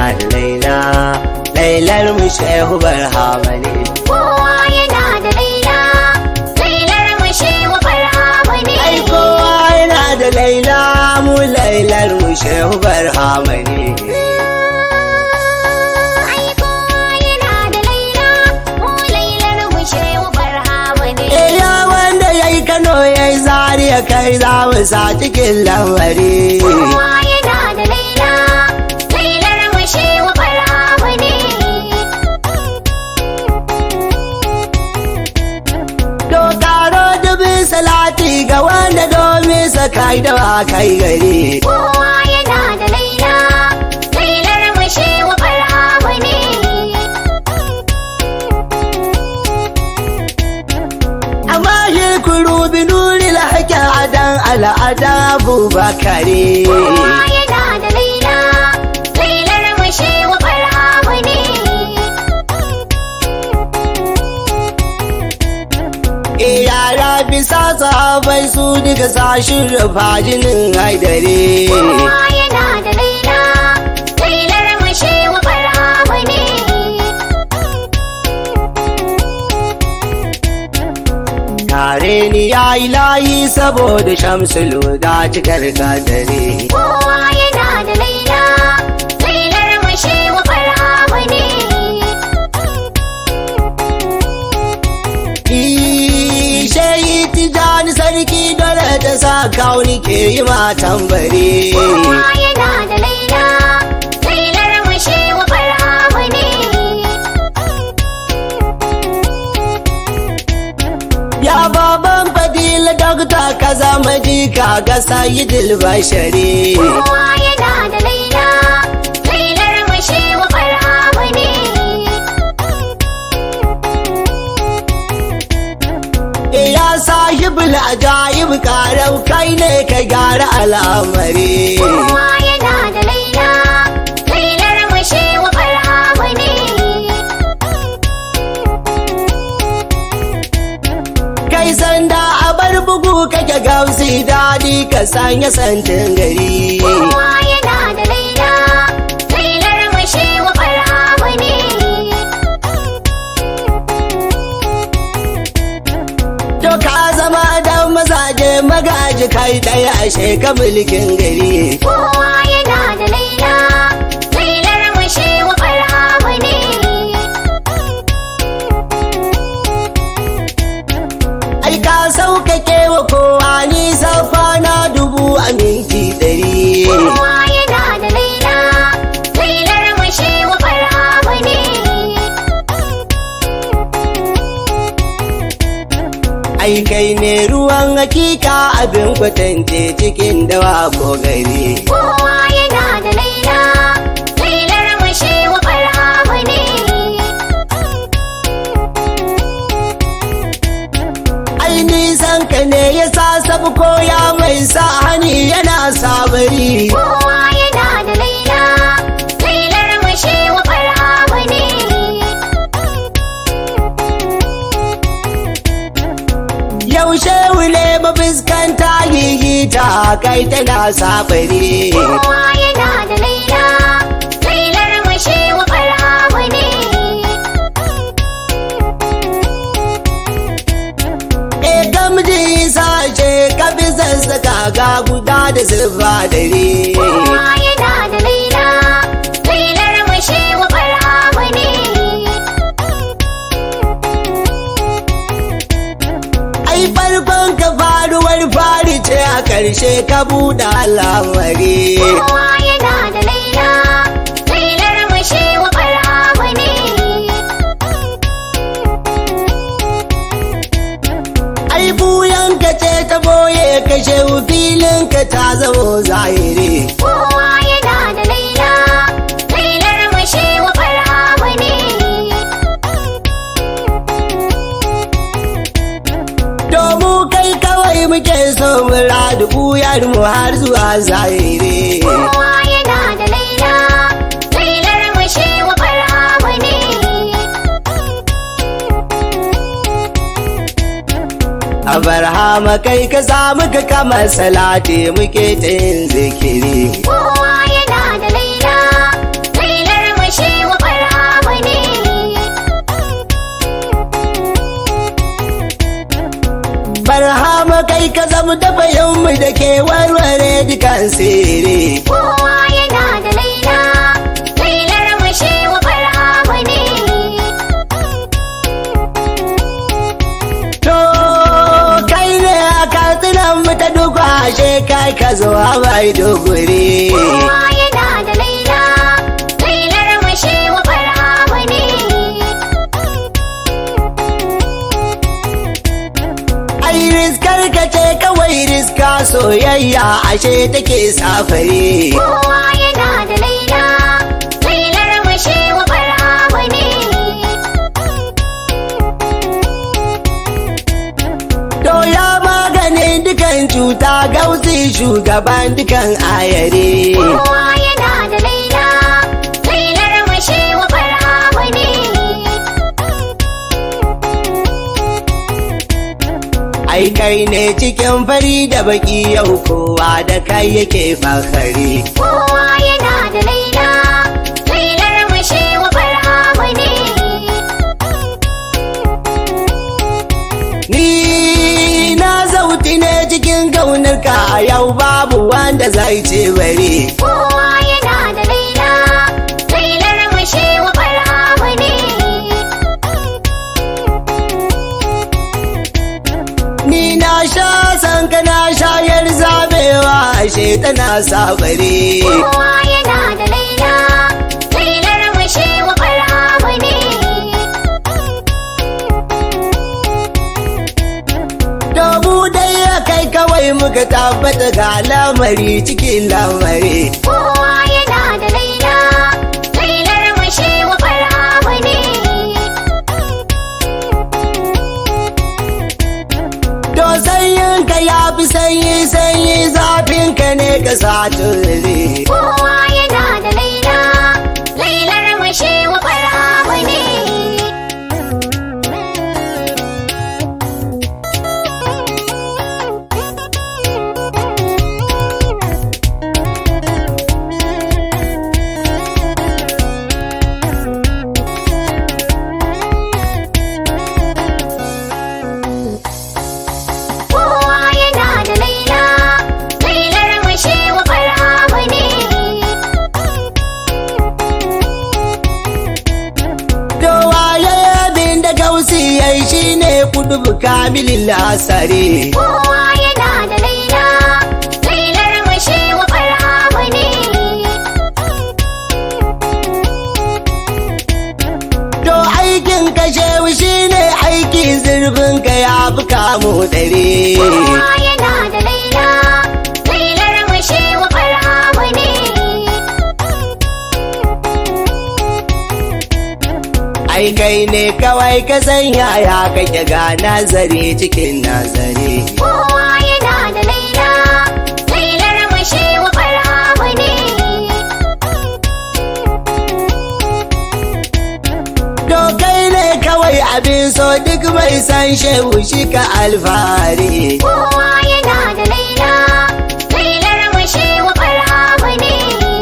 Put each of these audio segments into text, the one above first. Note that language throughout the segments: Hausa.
da laila, lailar mu shehu barhama ne. Kowa yana da laila, lailar mu shehu barhama ne. Ai kowa yana da laila, mu lailar mu shehu barhama ne. Ai kowa yana da laila, mu lailar mu shehu barhama ne. Ya wanda yayi Kano yayi Zaria kai za mu sa cikin lamari. Kowa yana da laila, lailar mu shehu barhama ne. To karo dubin salati ga wanda domin sa kai da kai gari. Kowa yana da laila, lailar mu shehu barhama ne. Amma shi kurubi nuri lahaka adan al'ada Abubakare. Kowa yana da laila, lailar mu shehu barhama ne. Yara bisa sahabai su duka sashin rufa jinin haidare. Kowa yana da laila, lailar mu shehu barhama ne. Tare ni ya yi layi saboda shamsul da cikar kadare. Kowa yana da laila, lailar mu shehu barhama ne. Shayi tijani sarki dole ta sa kauni ke yi matan bare. Kowa yana da laila, lailar mu shehu barhama ne. Ya baban fadila dokta ka zama jika ga sayidil bashari. Kowa yana da laila, lailar mu shehu barhama ne. Ya sahibul ajaib karau kai ne ka gyara al'amari. Kowa yana da laila, lailar mu shehu barhama ne. Kai sanda a bar bugu kake gausi daɗi ka sanya santin gari. Kowa yana da laila, lailar mu shehu barhama ne. To ka zama dan mazaje magaji kai ɗaya ashe ka mulkin gari. Kowa yana da laila, lailar mu shehu barhama ne. Ai ka sauƙaƙe wa kowa nisan kwana 1000 a minti 100. Kowa yana da laila, lailar mu shehu barhama ne. Ai kai ne ruwan hakika abin kwatance cikin dawa ko gari. Kowa yana da laila, lailar mu shehu barhama ne. Ai nisan ka ne ya sa sabu koya mai sa hani yana sabari. Kowa yana da laila, lailar mu shehu barhama ne. Yaushe wule mafuskanta gigita kai tana sabari. Kowa yana da laila, lailar mu shehu barhama ne. Gamji sashe ka fi sassaka ga guda da zuba dare. Kowa yana da laila, lailar mu shehu barhama ne. Ai farkon ka faruwar fari ce a ƙarshe ka buɗe al'amari. Kowa yana da laila, lailar mu shehu barhama ne. Ai buyan ka ce ta boye kashe filin ka ta zamo zahiri. Kowa yana da laila, lailar mu shehu barhama ne. Domin kai kawai muke so muradu buyar mu har zuwa zahiri. Kowa yana da laila, lailar mu shehu barhama ne. A barhama kai ka samu ka kamar salati muke ta yin zikiri. Kowa yana da laila, lailar kuma kai ka zama dafayin mu da ke warware dukan sirri. Kowa yana da laila, lailar mu shehu barhama ne. To kai ne a katsinan mu ta duka ashe kai ka zo a bai doguri. Kowa yana da laila, lailar mu shehu barhama ne. Ai riskar ka ce kawai riska soyayya ashe take safari. Kowa yana da laila, lailar mu shehu barhama ne. To ya maganin dukan cuta gausi shugaban dukan ayare. Kowa yana da laila, lailar mu shehu barhama ne. Ai kai ne cikin fari da baki yau kowa da kai yake fakari. Kowa yana da laila, lailar mu shehu barhama ne. Ni na zauti ne cikin gaunarka a yau babu wanda zai ce bari. Kowa yana da laila, lailar mu shehu barhama ne. Ni na sha san ka na shayar zabewa ashe tana sabare. Kowa yana da laila, lailar mu shehu barhama ne. Dobu dai ya kai kawai muka tabbata ga lamari cikin lamari. Kowa yana da laila, lailar mu shehu barhama ne. To sanyinka ya fi sanyi zafinka ne ka sa turare. Kowa yana da laila, lailar mu shehu barhama ne. Kowa yana da laila, lailar mu shehu barhama ne. To waye abin da gausi yayi shine kudubu kamilin lasare. Kowa yana da laila, lailar mu shehu barhama ne. To aikin kashewu shine aiki zurfin ka ya fi kamo dare. Kowa yana da laila, lailar mu shehu barhama ne. Ai kai ne kawai ka san yaya kake ga nazari cikin nazari. Kowa yana da laila, lailar mu shehu barhama ne. To kai ne kawai abin so duk mai san shehu shi ka alfahari. Kowa yana da laila, lailar mu shehu barhama ne.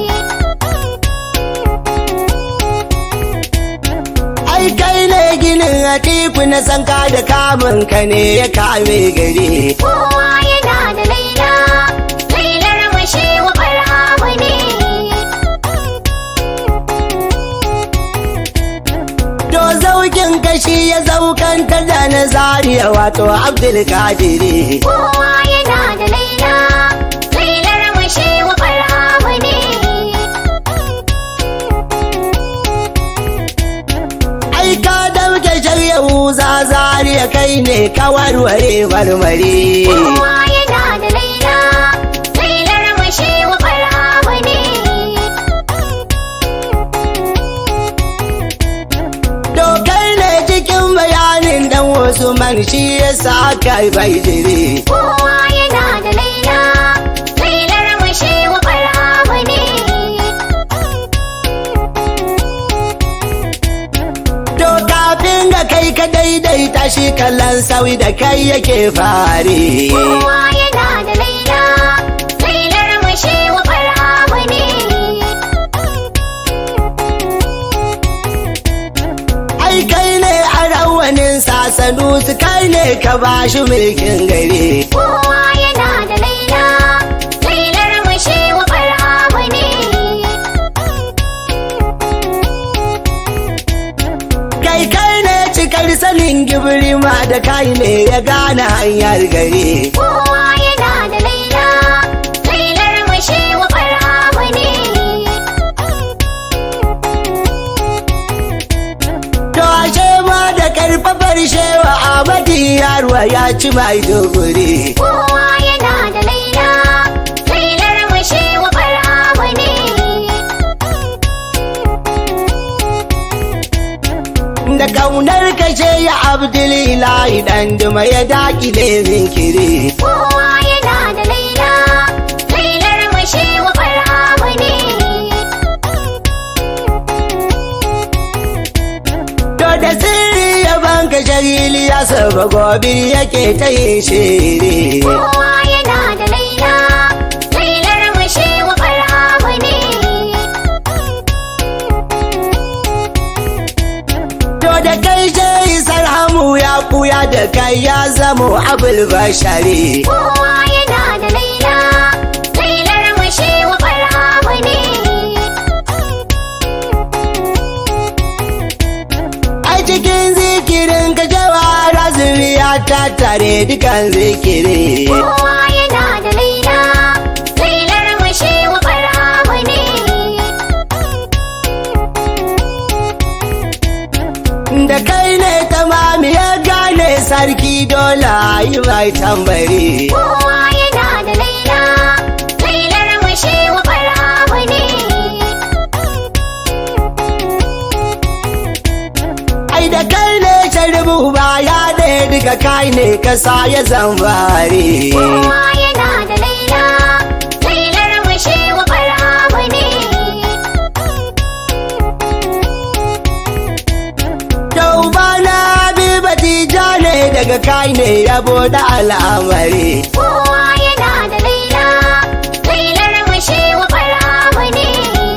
Ai kai ne ginin atiku na sanka da kamun ka ne ya kame gari. Kowa yana da laila, lailar mu shehu barhama ne. To zaukin kashi ya zaukantar da na zariya wato Abdul Kadiri. Kowa yana da laila, lailar mu shehu barhama ne. Ai ka dauke shirya wuza zariya kai ne ka warware marmari. Kowa yana da laila, lailar mu shehu barhama ne. To kai ne cikin bayanin dan wasu man shi ya sa kai bai jiri. Kowa yana da laila, lailar mu shehu barhama ne. To kafin ga kai ka daidaita shi kallon sauyi da kai yake fari. Kowa yana da laila, lailar mu shehu barhama ne. Kowa sanusi kai ne ka bashi mulkin gari. Kowa yana da laila, lailar mu shehu barhama ne. Kai ne cikar sanin gibiri ma da kai ne ya gane hanyar gari. Kowa yana da laila, lailar mu shehu barhama ne. To ashe ma da karfafar shewa Ahmadu Yarwa ya ci mai dogori. Kowa yana da laila, lailar mu shehu barhama ne. Da kaunar kashe ya Abdulilahi dan duma ya dakile zinkiri. Kowa yana da laila, lailar mu shehu barhama ne. To da sirri ya banka shagili ya saba gobe yake ta yin shiri. Kowa yana da laila, lailar mu shehu barhama ne. To da kai shehi sarhamu ya kuya da kai ya zamo abul bashari. Kowa yana da laila, lailar mu shehu barhama ne. A cikin zikirin ka jawara zuriya ta tare dukan zikiri. Kowa yana da laila, lailar mu shehu barhama ne. Da kai ne tamami ya gane sarki dole yi mai tambari. Kowa yana da laila, lailar mu shehu barhama ne. Ai da kai ne sharibu ba ya ɗaya duka kai ne kasa ya zambari. Kowa yana da laila, lailar mu shehu barhama ne. Daubana Batija ne daga kai ne yabo da al'amari. Kowa yana da laila, lailar mu shehu barhama ne.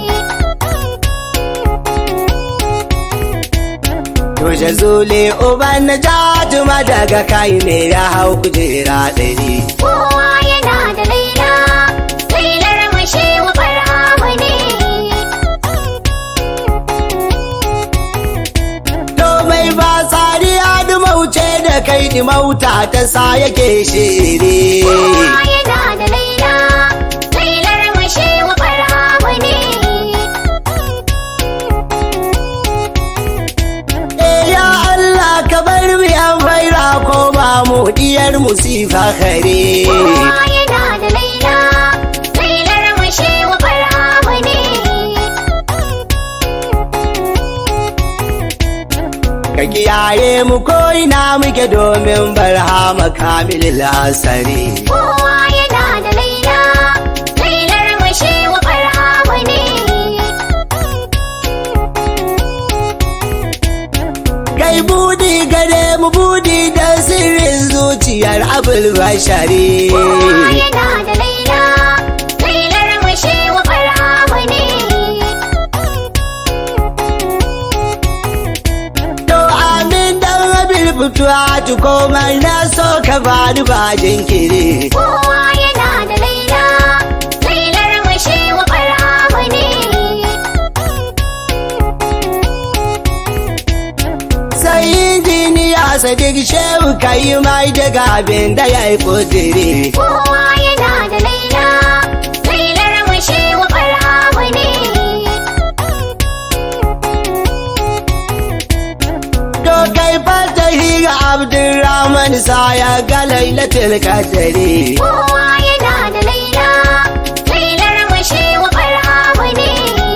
To jazule uban na jatuma daga kai ne ya hau kujera ɗari. Kowa yana da laila, lailar mu shehu barhama ne. To mai ba tsari ya dumauce da kai dimauta ta sa yake shiri. Kowa yana da laila, lailar mu shehu barhama ne. Ya Allah ka bar mu yan faira ko ba mu diyar musifa kare. Kowa yana da laila, lailar mu shehu barhama ne. Ka kiyaye mu ko ina muke domin barhama kamilil asari. Kowa yana da laila, lailar mu shehu barhama ne. Kai budi gare mu budi da sirrin zuciyar abul bashari. Kowa yana da laila, lailar mu shehu barhama ne. To amin dan abul fituwa tu komai na so ka bani ba jinkiri. Kowa yana da laila, lailar mu shehu barhama ne. Sai injiniya Sadiq Shehu kai mai daga abin da ya yi kudiri. Kowa yana da laila, lailar mu shehu barhama ne. To kai fata higa Abdurrahman sa ya ga lailatul qadri. Kowa yana da laila, lailar mu shehu barhama ne.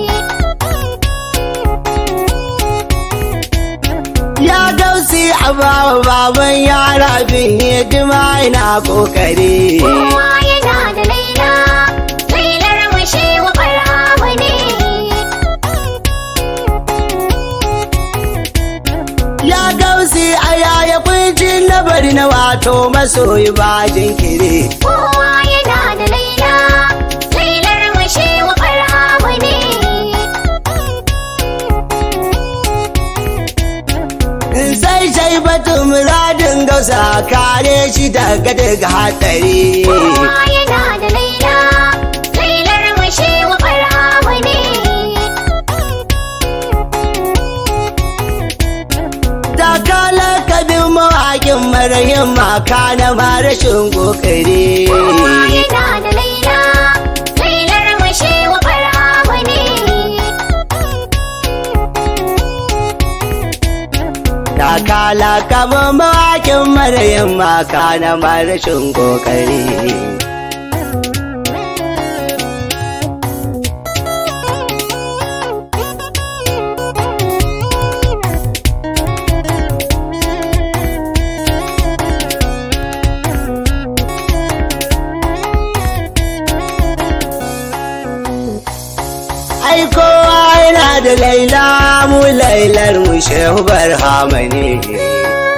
Ya gausi a baban yara bin hidima ina kokari. Kowa yana da laila, lailar mu shehu barhama ne. Ya gausi a yaya kuncin na bari na wato masoyi ba jinkiri. Kowa yana da laila, lailar mu shehu barhama ne. Sai batun muradin gausa kare shi daga daga hatsari. Kowa yana da laila, lailar mu shehu barhama ne. Takala kabin mawaƙin marayin maka na marashin ƙoƙari. Kowa yana da laila, lailar mu shehu barhama ne. Takala kabin mawaƙin marayin maka na marashin ƙoƙari. Ai kowa yana da laila, mu lailar mu shehu barhama ne.